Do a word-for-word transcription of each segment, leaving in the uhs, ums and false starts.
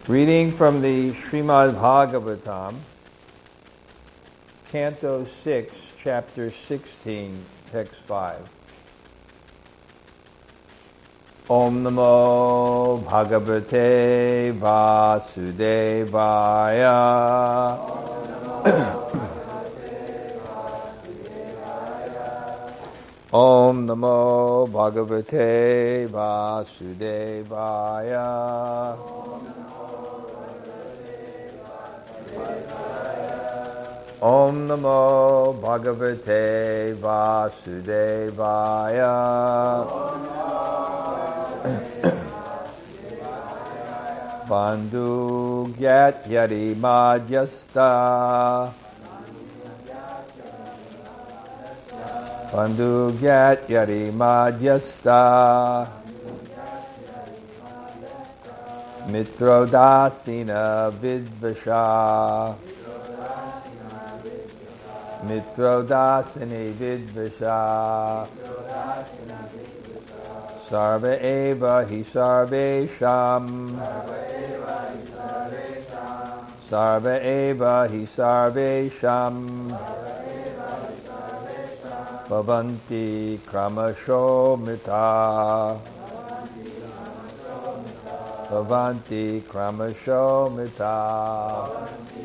Reading from the Srimad Bhagavatam, Canto six, Chapter sixteen, Text five. Om Namo Bhagavate Vasudevaya. Om Namo Bhagavate Vasudevaya. Om Namo Bhagavate Vasudevaya. Bandhu Gyat Yari Madhyasta. Bandhu Gyat Yari Madhyasta. Mitro Dasina Vidvasha. Mitro Dasini Vidvasha. Sarva Eva Hi Sarvesham. Sarva Eva Hi Sarvesham. Bhavanti Kramasho Mita. Bhavanti Kramasho Mita.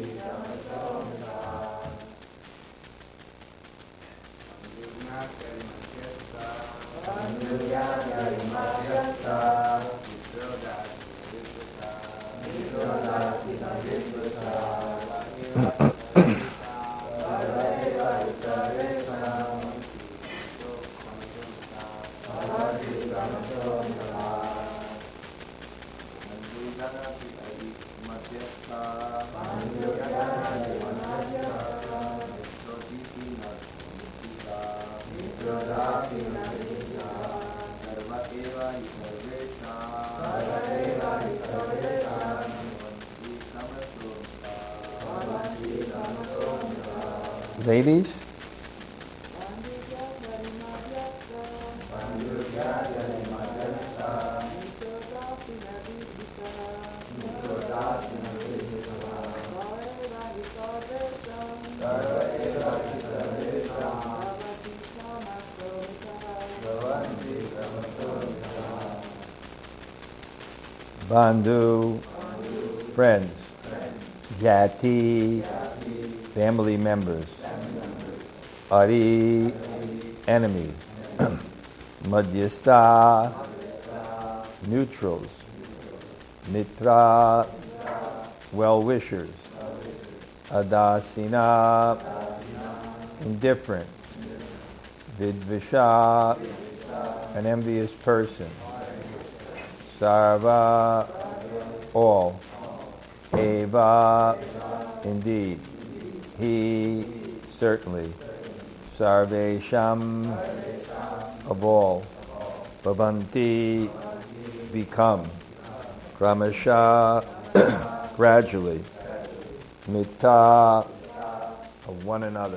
Ladies? Bandhu, friends. Jati, family members. Ari, enemies. Madhyastha, neutrals. Mitra, well-wishers. Adasina, indifferent. Vidvisha, an envious person. Sarva, all. Eva, indeed. He, certainly. Sarvesham, of all. Bhavanti, become. Kramasha, gradually. Mita, of one another.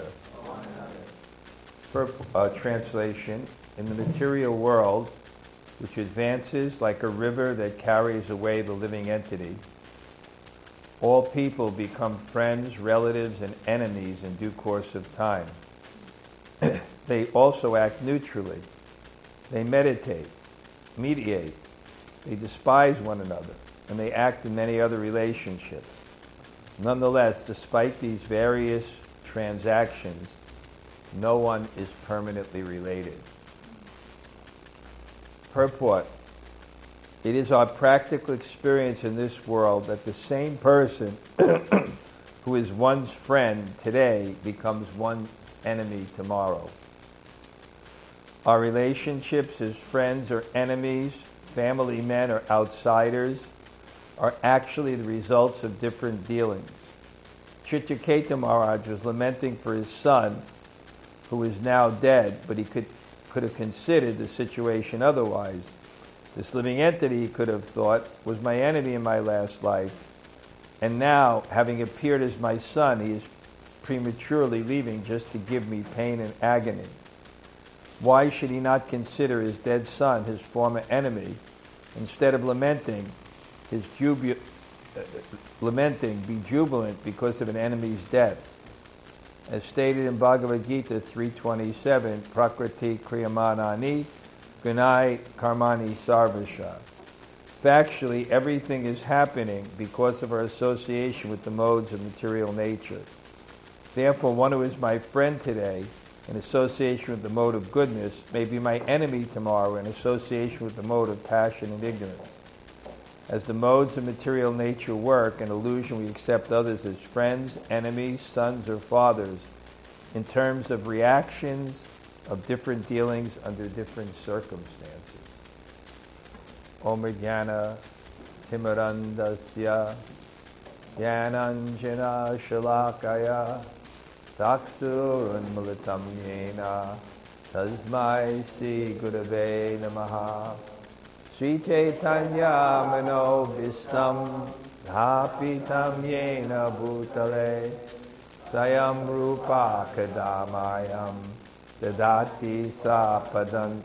For uh, translation, in the material world, which advances like a river that carries away the living entity, all people become friends, relatives, and enemies in due course of time. They also act neutrally. They meditate, mediate. They despise one another, and they act in many other relationships. Nonetheless, despite these various transactions, no one is permanently related. Purport: it is our practical experience in this world that the same person who is one's friend today becomes one's enemy tomorrow. Our relationships as friends or enemies, family men or outsiders, are actually the results of different dealings. Chitaketa Maharaj was lamenting for his son, who is now dead, but he could, could have considered the situation otherwise. This living entity, he could have thought, was my enemy in my last life, and now, having appeared as my son, he is prematurely leaving just to give me pain and agony. Why should he not consider his dead son his former enemy, instead of lamenting his jubi- lamenting, be jubilant because of an enemy's death. As stated in Bhagavad Gita three twenty-seven, Prakriti Kriyamanani Gunai Karmani Sarvasha. Factually, everything is happening because of our association with the modes of material nature. Therefore, one who is my friend today, in association with the mode of goodness, may be my enemy tomorrow in association with the mode of passion and ignorance. As the modes of material nature work, in illusion we accept others as friends, enemies, sons, or fathers, in terms of reactions of different dealings under different circumstances. Om Jnana Timarandasya Jnananjana Shalakaya Taksurunmulatam Yena Tasmai Sri Gurave Namaha Sri Chaitanya Manobhistam Dhapitam Yena Bhutale Sayam Rupa Kadamayam Dadati Sapadant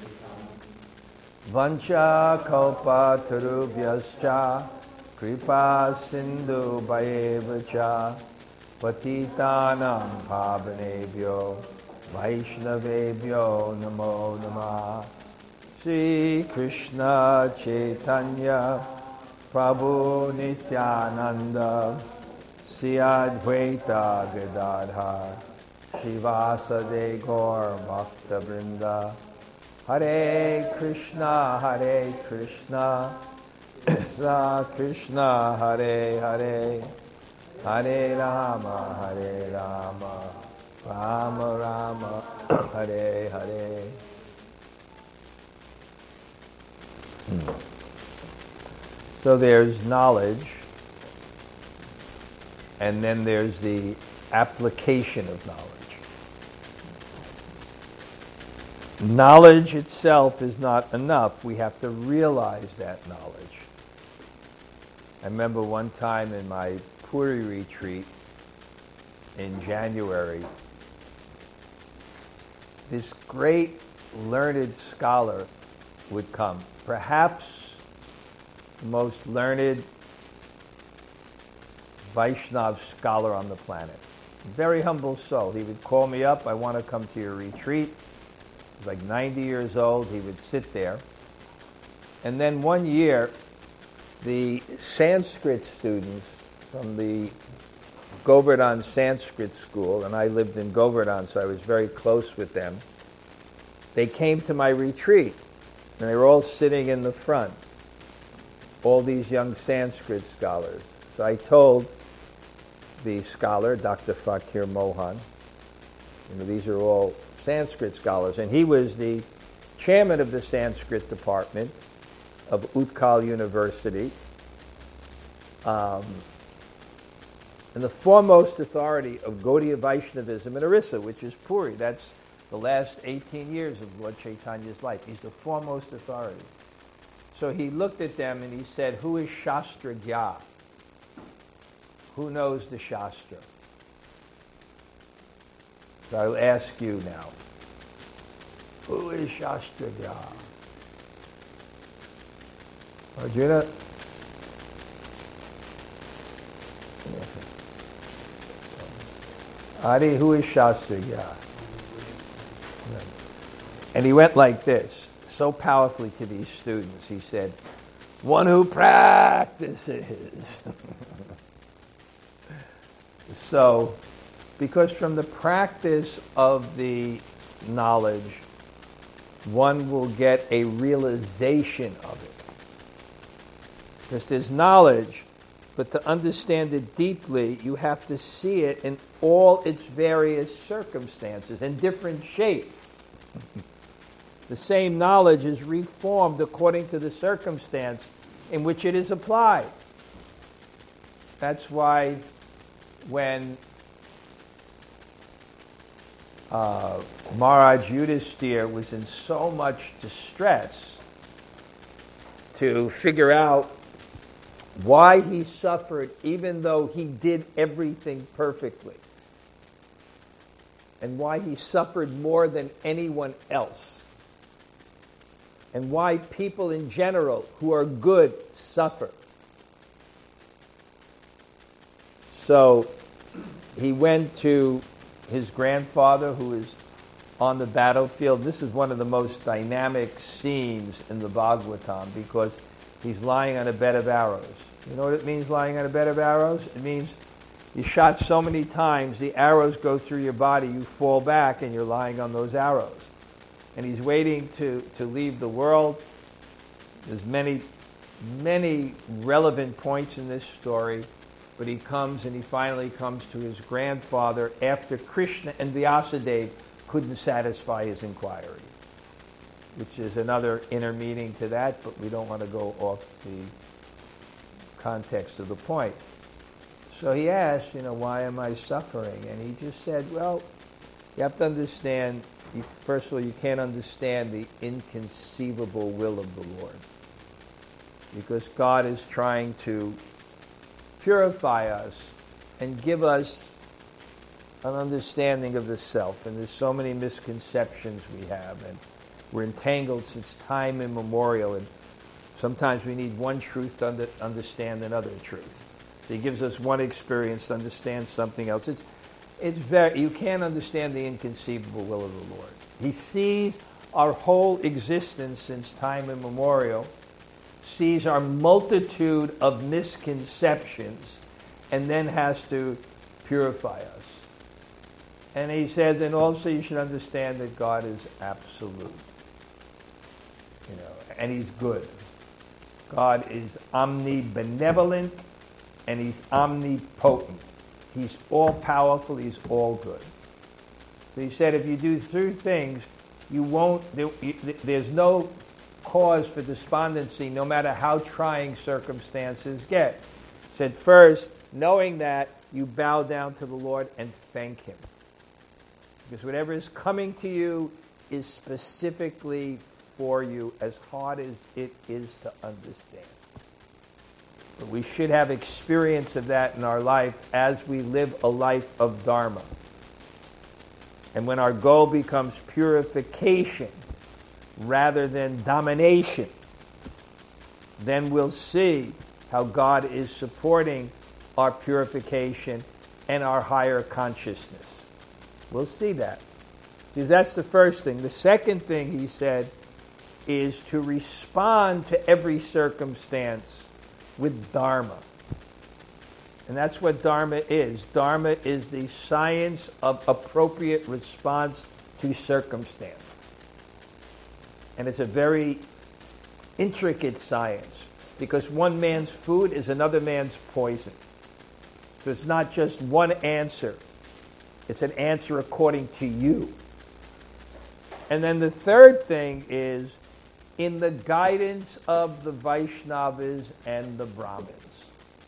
Vancha Kalpa Tarubhyascha Kripa Sindhu Bhayevacha Patitanam Pavanebhyo Vaishnavebhyo Namo Namah Sri Krishna Chaitanya Prabhu Nityananda Sri Advaita Gadadhar Shivasade Gaur Bhakta Vrinda Hare Krishna Hare Krishna Krishna Krishna Hare Hare Hare Rama Hare Rama Rama Rama Hare Hare. Hmm. So there's knowledge, and then there's the application of knowledge. Knowledge itself is not enough. We have to realize that knowledge. I remember one time in my Puri retreat in January, this great learned scholar would come, perhaps the most learned Vaishnav scholar on the planet. Very humble soul. He would call me up, I want to come to your retreat. He was like ninety years old. He would sit there. And then one year, the Sanskrit students from the Govardhan Sanskrit School, and I lived in Govardhan, so I was very close with them, they came to my retreat, and they were all sitting in the front, all these young Sanskrit scholars. So I told the scholar, Doctor Fakir Mohan, you know, these are all Sanskrit scholars, and he was the chairman of the Sanskrit department of Utkal University, um, and the foremost authority of Gaudiya Vaishnavism in Orissa, which is Puri. That's the last eighteen years of Lord Chaitanya's life. He's the foremost authority. So he looked at them and he said, who is Shastra Gya? Who knows the Shastra? So I'll ask you now. Who is Shastra Gya? Arjuna? Adi, who is Shastra Gya? And he went like this, so powerfully to these students. He said, one who practices. So, because from the practice of the knowledge, one will get a realization of it. Because there's knowledge, but to understand it deeply, you have to see it in all its various circumstances, in different shapes. The same knowledge is reformed according to the circumstance in which it is applied. That's why when uh, Maharaj Yudhisthira was in so much distress to figure out why he suffered even though he did everything perfectly, and why he suffered more than anyone else, and why people in general who are good suffer. So he went to his grandfather, who is on the battlefield. This is one of the most dynamic scenes in the Bhagavatam because he's lying on a bed of arrows. You know what it means, lying on a bed of arrows? It means you shot so many times, the arrows go through your body, you fall back, and you're lying on those arrows. And he's waiting to, to leave the world. There's many, many relevant points in this story, but he comes and he finally comes to his grandfather after Krishna and Vyasadeva couldn't satisfy his inquiry, which is another inner meaning to that, but we don't want to go off the context of the point. So he asked, you know, why am I suffering? And he just said, well, you have to understand, you, first of all, you can't understand the inconceivable will of the Lord. Because God is trying to purify us and give us an understanding of the self. And there's so many misconceptions we have, and we're entangled since time immemorial, and sometimes we need one truth to under, understand another truth. So he gives us one experience to understand something else. It's, it's very, you can't understand the inconceivable will of the Lord. He sees our whole existence since time immemorial, sees our multitude of misconceptions, and then has to purify us. And he said, and also you should understand that God is absolute. You know, and he's good. God is omnibenevolent, and he's omnipotent. He's all-powerful, he's all good. So he said, if you do three things, you won't, there, you, there's no cause for despondency, no matter how trying circumstances get. He said, first, knowing that, you bow down to the Lord and thank him. Because whatever is coming to you is specifically for you, as hard as it is to understand. But we should have experience of that in our life as we live a life of Dharma. And when our goal becomes purification rather than domination, then we'll see how God is supporting our purification and our higher consciousness. We'll see that. See, that's the first thing. The second thing he said is to respond to every circumstance with Dharma. And that's what Dharma is. Dharma is the science of appropriate response to circumstance. And it's a very intricate science, because one man's food is another man's poison. So it's not just one answer. It's an answer according to you. And then the third thing is in the guidance of the Vaishnavas and the Brahmins,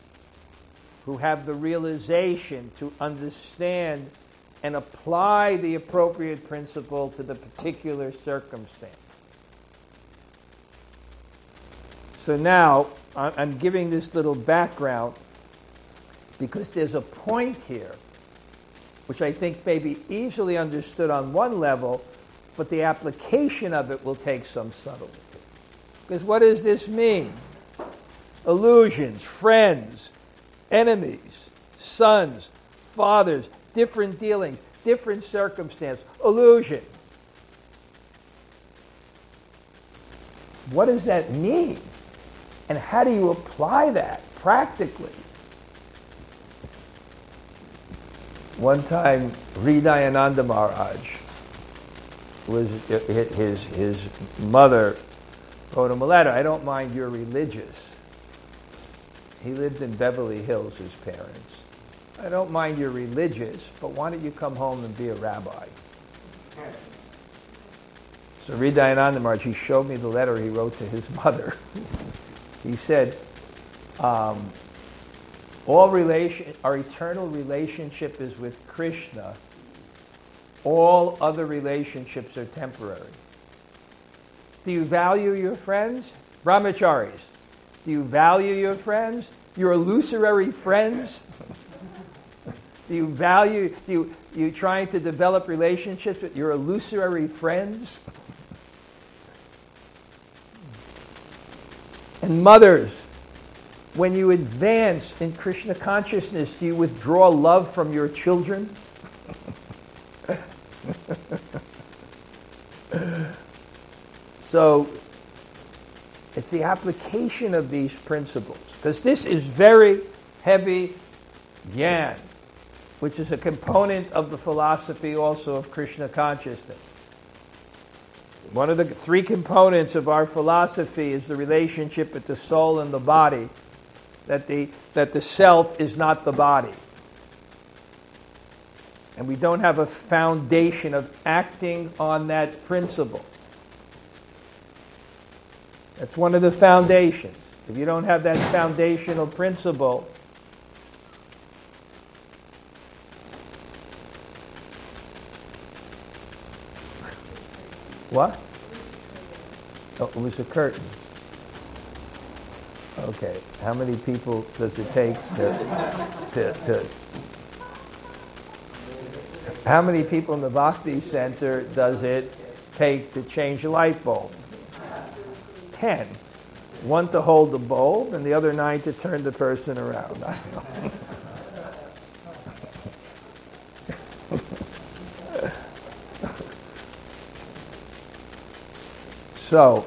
who have the realization to understand and apply the appropriate principle to the particular circumstance. So now, I'm giving this little background because there's a point here which I think may be easily understood on one level, but the application of it will take some subtlety. Because what does this mean? Illusions, friends, enemies, sons, fathers, different dealings, different circumstance, illusion. What does that mean? And how do you apply that practically? One time, Hridayananda Maharaj, was his, his mother wrote him a letter. I don't mind you're religious. He lived in Beverly Hills, his parents. I don't mind you're religious, but why don't you come home and be a rabbi? So Hridayananda Maharaj, he showed me the letter he wrote to his mother. He said, um, all relation, our eternal relationship is with Krishna. All other relationships are temporary. Do you value your friends? Brahmacharis. Do you value your friends? Your illusory friends? Do you value, do you, you trying to develop relationships with your illusory friends? And mothers, when you advance in Krishna consciousness, do you withdraw love from your children? So, it's the application of these principles. Because this is very heavy gyan, which is a component of the philosophy also of Krishna consciousness. One of the three components of our philosophy is the relationship with the soul and the body, that the, that the self is not the body. And we don't have a foundation of acting on that principle. That's one of the foundations. If you don't have that foundational principle, what? Oh, it was a curtain. Okay. How many people does it take to, to, to how many people in the Bhakti Center does it take to change a light bulb? Ten. One to hold the bulb and the other nine to turn the person around. I don't know. So,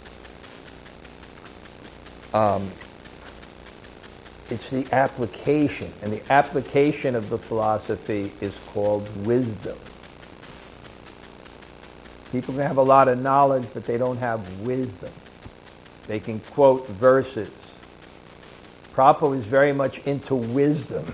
um, it's the application, and the application of the philosophy is called wisdom. People can have a lot of knowledge, but they don't have wisdom. They can quote verses. Prabhupada was very much into wisdom.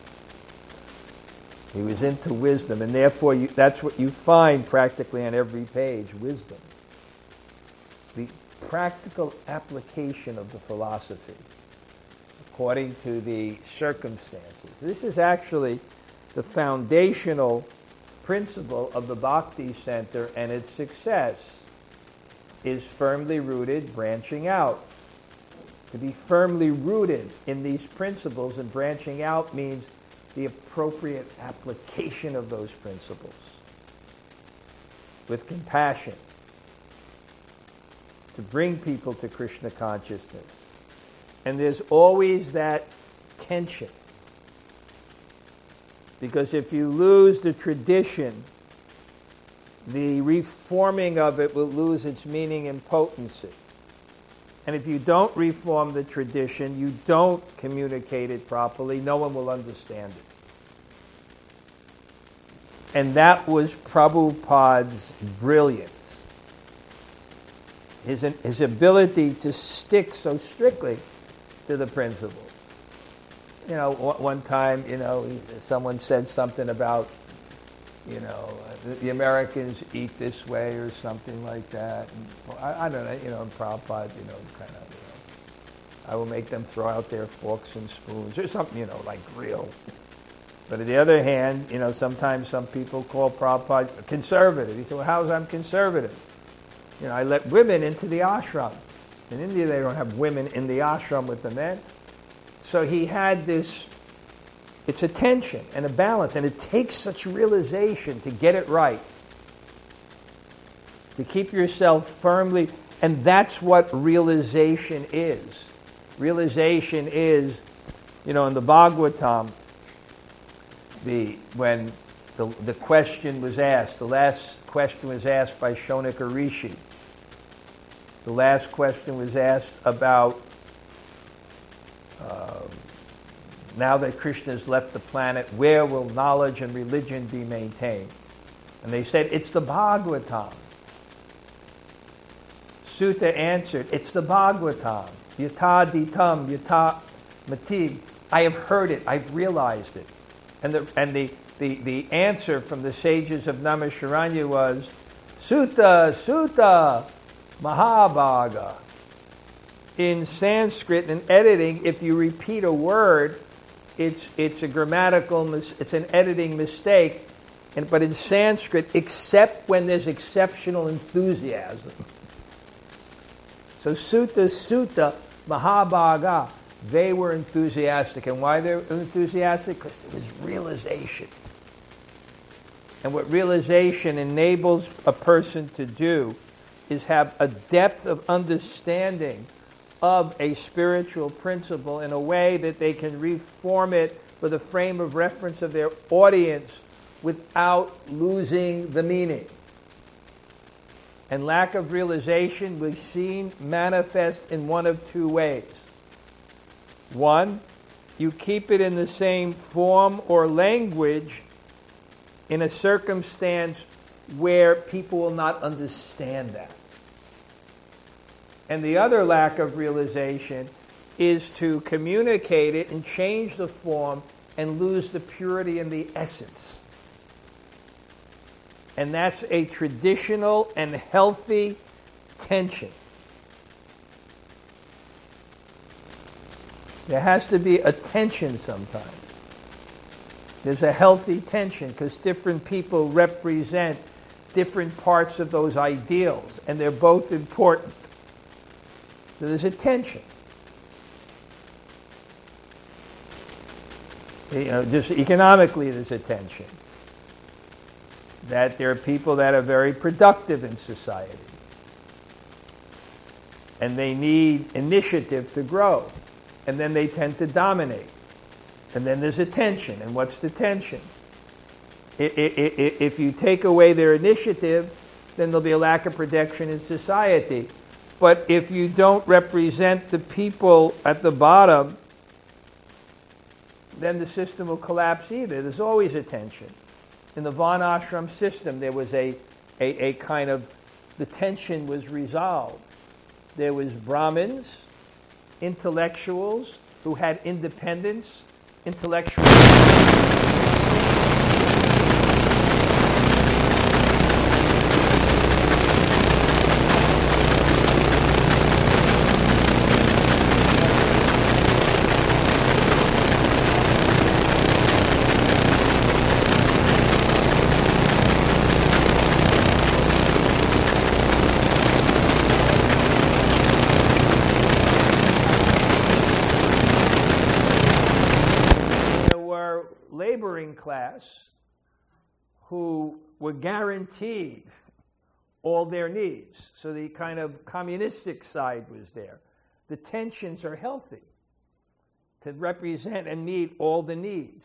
He was into wisdom, and therefore you, that's what you find practically on every page, wisdom. The practical application of the philosophy according to the circumstances. This is actually the foundational principle of the Bhakti Center, and its success is firmly rooted, branching out. To be firmly rooted in these principles and branching out means the appropriate application of those principles with compassion to bring people to Krishna consciousness. And there's always that tension. Because if you lose the tradition, the reforming of it will lose its meaning and potency. And if you don't reform the tradition, you don't communicate it properly, no one will understand it. And that was Prabhupada's brilliance. His, his ability to stick so strictly to the principles. You know, one time, you know, someone said something about, you know, the, the Americans eat this way or something like that. And, well, I, I don't know, you know, and Prabhupada, you know, kind of, you know, I will make them throw out their forks and spoons or something, you know, like real. But on the other hand, you know, sometimes some people call Prabhupada conservative. He said, well, how's I'm conservative? You know, I let women into the ashram. In India, they don't have women in the ashram with the men. So he had this, it's a tension and a balance, and it takes such realization to get it right, to keep yourself firmly, and that's what realization is. Realization is, you know, in the Bhagavatam, the when the, the question was asked, the last question was asked by Shaunika Rishi. The last question was asked about uh, now that Krishna has left the planet, where will knowledge and religion be maintained? And they said, it's the Bhagavatam. Sutta answered, it's the Bhagavatam. Yata ditam, yata matig. I have heard it, I've realized it. And the and the, the, the answer from the sages of Naimisharanya was, Sutta, Sutta, Mahabhaga. In Sanskrit, in editing, if you repeat a word, it's it's a grammatical, mis- it's an editing mistake. And but in Sanskrit, except when there's exceptional enthusiasm. So Sutta, Sutta, Mahabhaga, they were enthusiastic. And why they were enthusiastic? Because it was realization. And what realization enables a person to do is have a depth of understanding of a spiritual principle in a way that they can reform it for the frame of reference of their audience without losing the meaning. And lack of realization we've seen manifest in one of two ways. One, you keep it in the same form or language in a circumstance where people will not understand that. And the other lack of realization is to communicate it and change the form and lose the purity and the essence. And that's a traditional and healthy tension. There has to be a tension sometimes. There's a healthy tension because different people represent different parts of those ideals, and they're both important. So there's a tension. You know, just economically there's a tension. That there are people that are very productive in society. And they need initiative to grow. And then they tend to dominate. And then there's a tension. And what's the tension? If you take away their initiative, then there'll be a lack of protection in society. But if you don't represent the people at the bottom, then the system will collapse either. There's always a tension. In the Varnashram system, there was a, a, a kind of, the tension was resolved. There was Brahmins, intellectuals who had independence, intellectual. Class who were guaranteed all their needs. So the kind of communistic side was there. The tensions are healthy to represent and meet all the needs.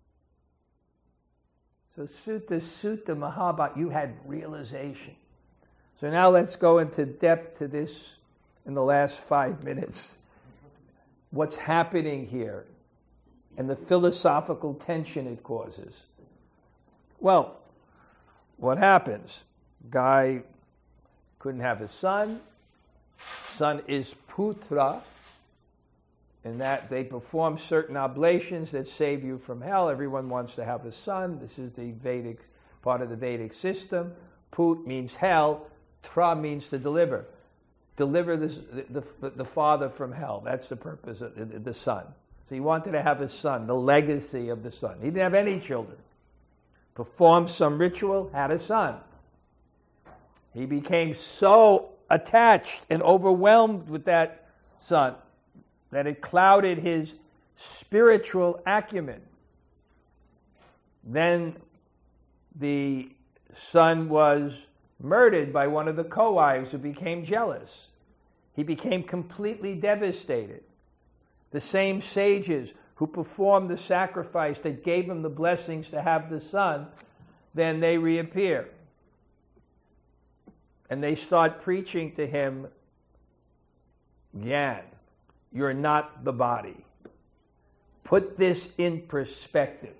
So Sutta Sutta Mahabharata, you had realization. So now let's go into depth to this in the last five minutes. What's happening here? And the philosophical tension it causes. Well, what happens? Guy couldn't have a son. Son is putra, in that they perform certain oblations that save you from hell. Everyone wants to have a son. This is the Vedic part of the Vedic system. Put means hell. Tra means to deliver. Deliver this, the, the, the father from hell. That's the purpose of the, the son. So he wanted to have a son, the legacy of the son. He didn't have any children. Performed some ritual, had a son. He became so attached and overwhelmed with that son that it clouded his spiritual acumen. Then the son was murdered by one of the co-wives who became jealous. He became completely devastated. The same sages who performed the sacrifice that gave him the blessings to have the son, then they reappear. And they start preaching to him, Gyan, you're not the body. Put this in perspective.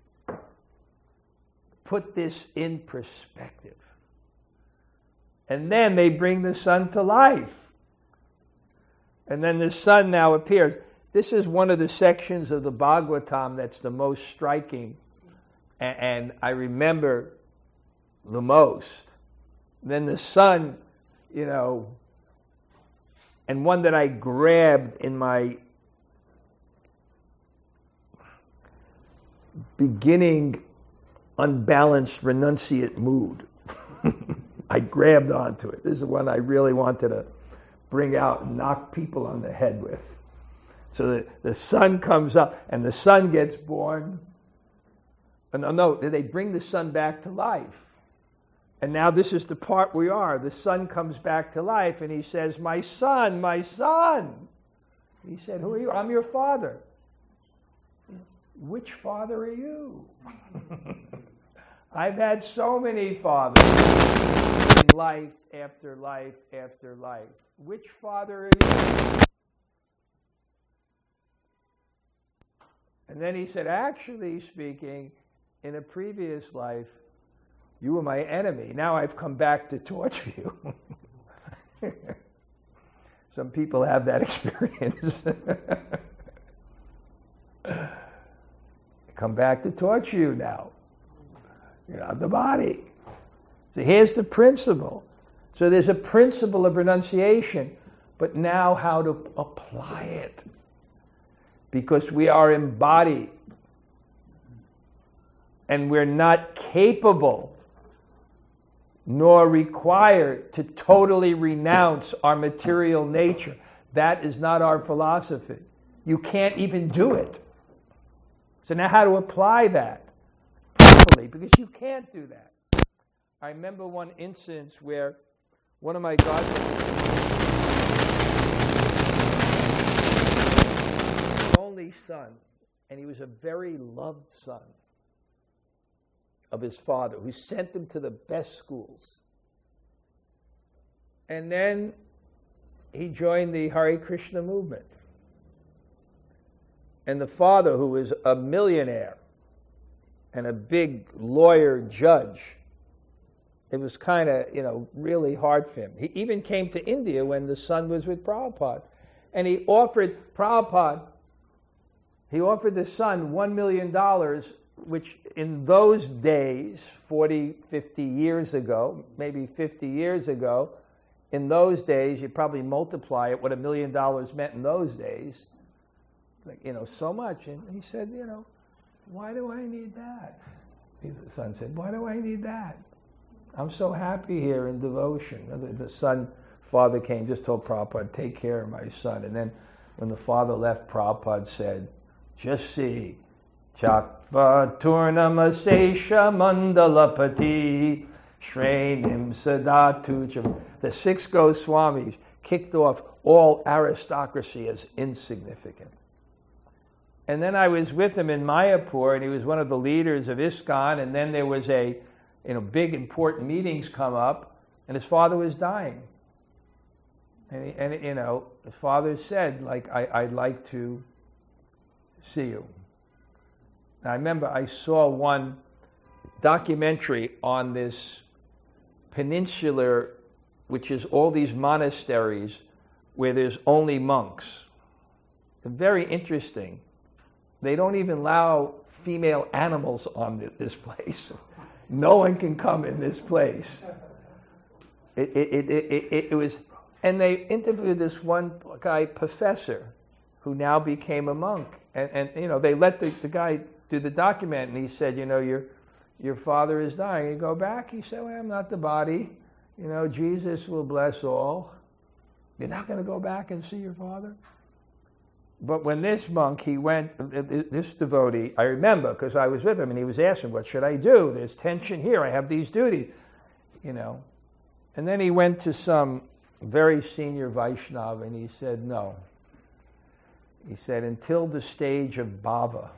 Put this in perspective. And then they bring the son to life. And then the son now appears. This is one of the sections of the Bhagavatam that's the most striking, and, and I remember the most. Then the son, you know, and one that I grabbed in my beginning unbalanced renunciate mood. I grabbed onto it. This is the one I really wanted to bring out and knock people on the head with. So the, the son comes up, and the son gets born. No, no, they bring the son back to life. And now this is the part we are. The son comes back to life and he says, my son, my son. He said, who are you? I'm your father. Which father are you? I've had so many fathers in life after life after life. Which father are you? And then he said, actually speaking, in a previous life, you were my enemy. Now I've come back to torture you. Some people have that experience. Come back to torture you now. You're not the body. So here's the principle. So there's a principle of renunciation, but now how to apply it. Because we are embodied. And we're not capable nor required to totally renounce our material nature. That is not our philosophy. You can't even do it. So now how to apply that properly, because you can't do that. I remember one instance where one of my godparents, only son, and he was a very loved son of his father, who sent him to the best schools. And then he joined the Hare Krishna movement. And the father, who was a millionaire and a big lawyer judge, it was kind of, you know, really hard for him. He even came to India when the son was with Prabhupada. And he offered Prabhupada, he offered the son one million dollars, which in those days, forty, fifty years ago, maybe fifty years ago, in those days, you probably multiply it, what a million dollars meant in those days, like, you know, so much. And he said, you know, why do I need that? The son said, why do I need that? I'm so happy here in devotion. The, the son, father came, just told Prabhupada, take care of my son. And then when the father left, Prabhupada said, just see, Chakva Turnamasesha Mandalapati Shrenim Sadatu. The six Goswamis kicked off all aristocracy as insignificant. And then I was with him in Mayapur, and he was one of the leaders of ISKCON, and then there was a, you know, big important meetings come up, and his father was dying. And, he, and you know, his father said, like, I, I'd like to see you. I remember I saw one documentary on this peninsular, which is all these monasteries where there's only monks. Very interesting. They don't even allow female animals on this place. No one can come in this place. It, it, it, it, it, it was, and they interviewed this one guy, professor, who now became a monk. And, and you know, they let the, the guy do the document, and he said, you know, your your father is dying. You go back, he said, well, I'm not the body. You know, Jesus will bless all. You're not going to go back and see your father? But when this monk, he went, this devotee, I remember, because I was with him, and he was asking, what should I do? There's tension here. I have these duties, you know. And then he went to some very senior Vaishnava, and he said, no. He said, until the stage of bhava,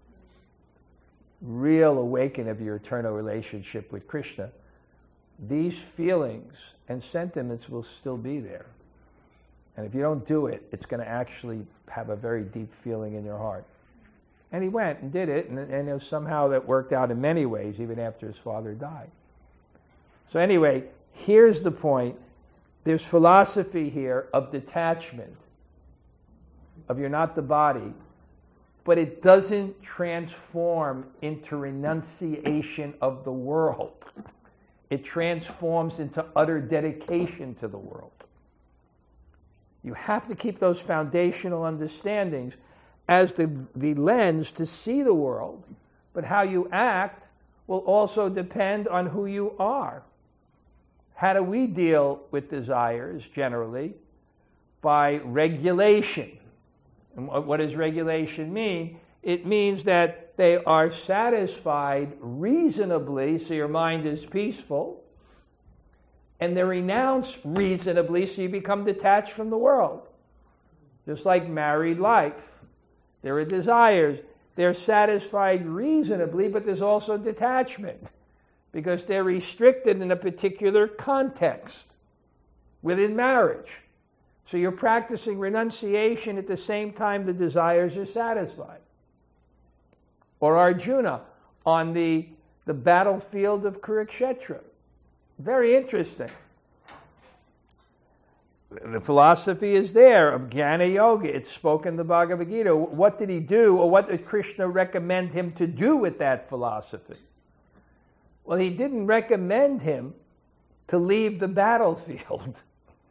real awakening of your eternal relationship with Krishna, these feelings and sentiments will still be there. And if you don't do it, it's going to actually have a very deep feeling in your heart. And he went and did it, and, and you know, somehow that worked out in many ways, even after his father died. So anyway, here's the point. There's philosophy here of detachment, of you're not the body, but it doesn't transform into renunciation of the world. It transforms into utter dedication to the world. You have to keep those foundational understandings as the, the lens to see the world, but how you act will also depend on who you are. How do we deal with desires generally? By regulation. And what does regulation mean? It means that they are satisfied reasonably, so your mind is peaceful, And they're renounced reasonably, so you become detached from the world. Just like married life. There are desires. They're satisfied reasonably, but there's also detachment. Because they're restricted in a particular context within marriage. So you're practicing renunciation at the same time the desires are satisfied. Or Arjuna on the, the battlefield of Kurukshetra. Very interesting. The philosophy is there of Jnana Yoga. It's spoken in the Bhagavad Gita. What did he do, or what did Krishna recommend him to do with that philosophy? Well, he didn't recommend him to leave the battlefield.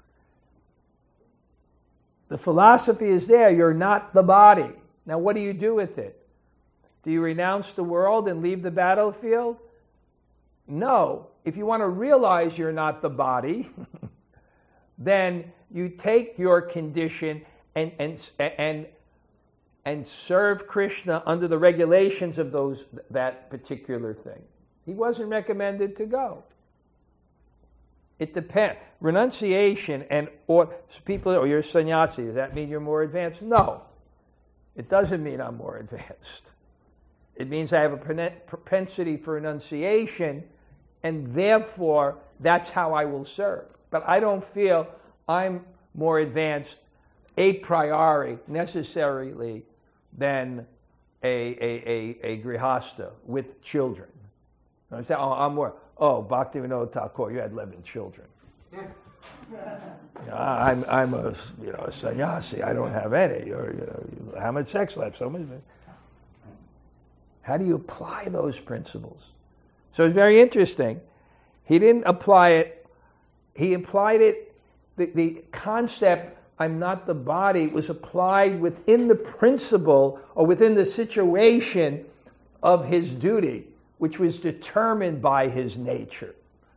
The philosophy is there. You're not the body. Now, what do you do with it? Do you renounce the world and leave the battlefield? No. If you want to realize you're not the body, then you take your condition and, and, and, and serve Krishna under the regulations of those that particular thing. He wasn't recommended to go. It depends. Renunciation and or people, or you're a sannyasi, does that mean you're more advanced? No. It doesn't mean I'm more advanced. It means I have a propensity for renunciation, and therefore that's how I will serve. But I don't feel I'm more advanced a priori necessarily than a, a, a, a grihasta with children. I say, oh, I'm more, oh, Bhaktivinoda Thakur, you had eleven children. You know, I'm, I'm a, you know, a sannyasi, I don't have any. Or, you know, how much sex life? So much. How do you apply those principles? So it's very interesting. He didn't apply it, he applied it, the, the concept, I'm not the body, was applied within the principle or within the situation of his duty, which was determined by his nature.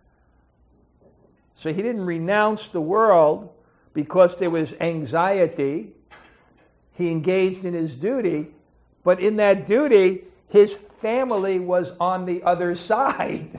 So he didn't renounce the world because there was anxiety. He engaged in his duty, but in that duty, his family was on the other side.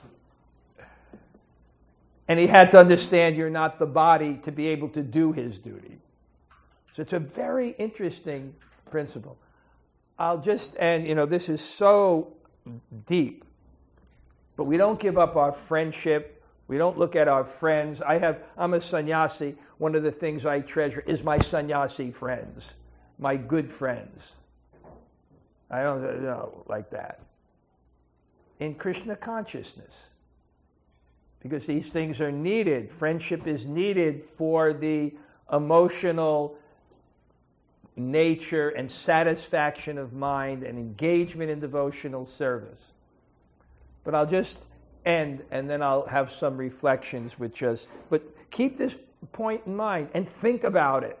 And he had to understand you're not the body to be able to do his duty. So it's a very interesting principle. I'll just, and you know, this is so deep, but we don't give up our friendship. We don't look at our friends. I have, I'm a sannyasi. One of the things I treasure is my sannyasi friends, my good friends. I don't you know like that. In Krishna consciousness. Because these things are needed. Friendship is needed for the emotional nature and satisfaction of mind and engagement in devotional service. But I'll just end, and then I'll have some reflections with just, but keep this point in mind and think about it.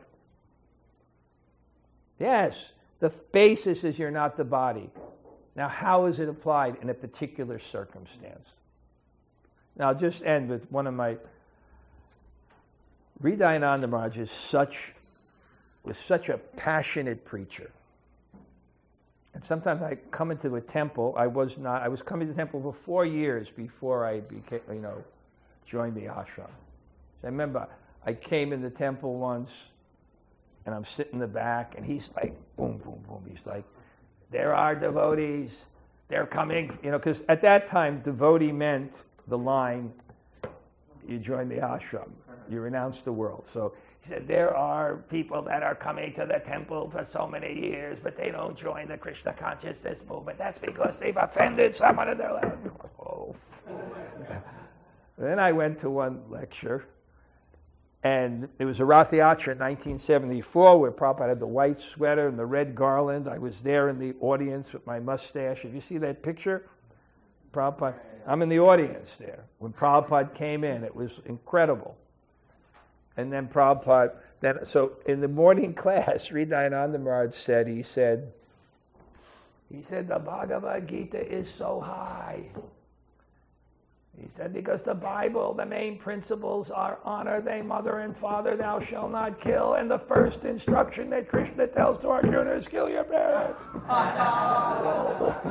Yes, the basis is you're not the body. Now, how is it applied in a particular circumstance? Now, I'll just end with one of my... Hridayananda Maharaj is such, was such a passionate preacher. And sometimes I come into a temple, I was not, I was coming to the temple for four years before I became, you know, joined the ashram. So I remember I came in the temple once, and I'm sitting in the back, and he's like, boom, boom, boom. He's like, there are devotees, they're coming, you know, because at that time, devotee meant the line, you join the ashram, you renounce the world. So he said, there are people that are coming to the temple for so many years, but they don't join the Krishna consciousness movement. That's because they've offended someone in their life. Oh. Then I went to one lecture, and it was a Rath Yatra in nineteen seventy-four, where Prabhupada had the white sweater and the red garland. I was there in the audience with my mustache. If you see that picture, Prabhupada, I'm in the audience there. When Prabhupada came in, it was incredible. And then Prabhupada, then, so in the morning class, Hridayananda Maharaj said, he said, he said, the Bhagavad Gita is so high. He said, because the Bible, the main principles are honor thy mother and father, thou shalt not kill, and the first instruction that Krishna tells to Arjuna is kill your parents.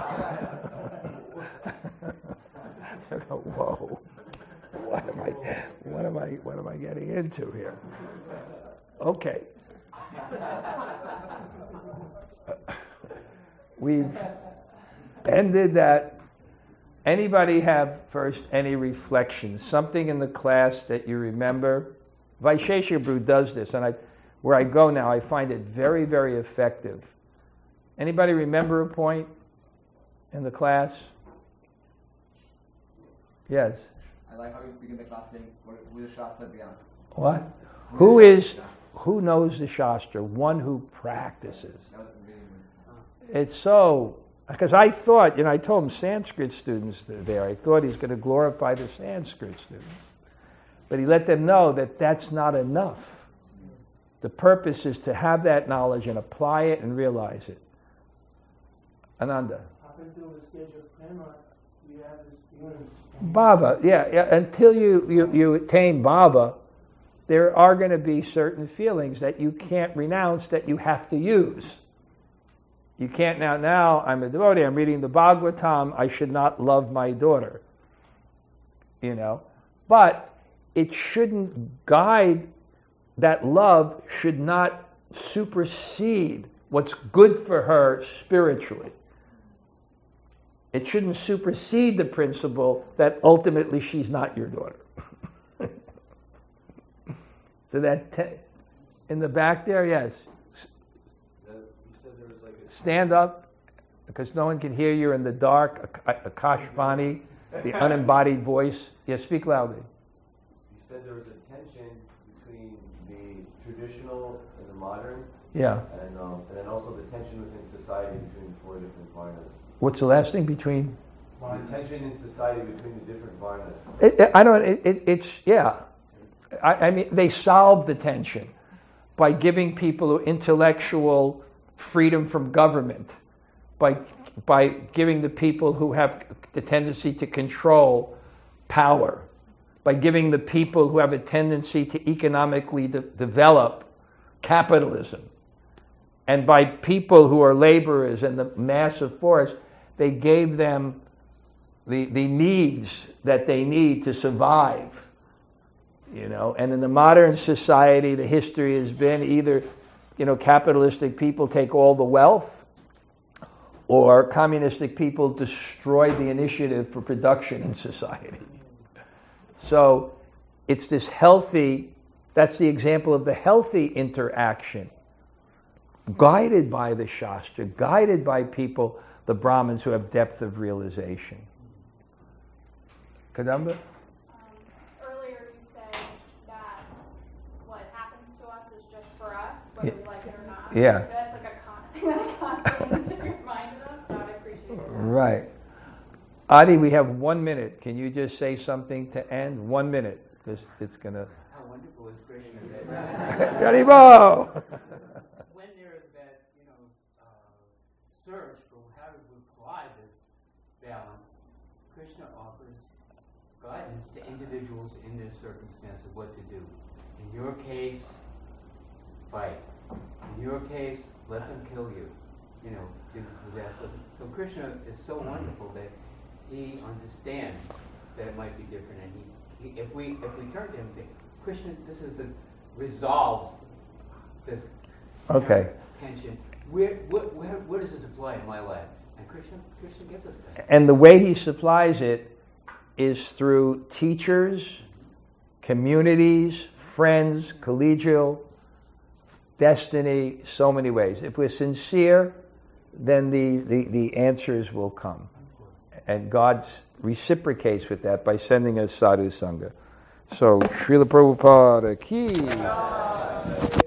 Whoa. What am I, am I, what am I getting into here? Okay. We've ended that. Anybody have first any reflections? Something in the class that you remember? Vaisheshika Prabhu does this, and I, where I go now, I find it very, very effective. Anybody remember a point in the class? Yes. I like how you begin the class saying, "Who is Shastra Dhyan?" What? Who is? Who knows the Shastra? One who practices. It's so. Because I thought, you know, I told him Sanskrit students there, I thought he's going to glorify the Sanskrit students. But he let them know that that's not enough. The purpose is to have that knowledge and apply it and realize it. Ananda. Up until the stage of prema, you have this feelings. Bhava, yeah, yeah. Until you, you, you attain bhava, there are going to be certain feelings that you can't renounce, that you have to use. You can't now, now I'm a devotee, I'm reading the Bhagavatam, I should not love my daughter. You know? But it shouldn't guide, that love should not supersede what's good for her spiritually. It shouldn't supersede the principle that ultimately she's not your daughter. So that, te- in the back there, yes. Stand up, because no one can hear you in the dark. Akashvani, the unembodied voice. Yes, speak loudly. You said there was a tension between the traditional and the modern. Yeah. And, um, and then also the tension within society between the four different varnas. What's the last thing between? The tension in society between the different varnas. It, it, I don't. It, it, it's yeah. I, I mean, they solved the tension by giving people intellectual freedom from government, by by giving the people who have the tendency to control power, by giving the people who have a tendency to economically de- develop capitalism, and by people who are laborers and the massive force, they gave them the the needs that they need to survive. You know, and in the modern society, the history has been either, you know, capitalistic people take all the wealth, or communistic people destroy the initiative for production in society. So it's this healthy, that's the example of the healthy interaction, guided by the Shastra, guided by people, the Brahmins who have depth of realization. Kadamba? Whether we like it or not. Yeah. That's like a con- thing that I constantly need to be reminded of, so I appreciate it. Right. Adi, we have one minute. Can you just say something to end? One minute, because it's going to... How wonderful is Krishna. Garibo! When there is that, you know, uh, search for how to apply this balance, Krishna offers guidance to individuals in this circumstance of what to do. In your case, fight. In your case, let them kill you. You know, disaster. So Krishna is so wonderful that he understands that it might be different, and he, he if we if we turn to him and say, Krishna, this is the resolves this Okay. tension. Where, where where where does this apply in my life? And Krishna Krishna gives us that. And the way he supplies it is through teachers, communities, friends, collegial, destiny, so many ways. If we're sincere, then the, the, the answers will come. And God reciprocates with that by sending us sadhu sangha. So, Srila Prabhupada ki.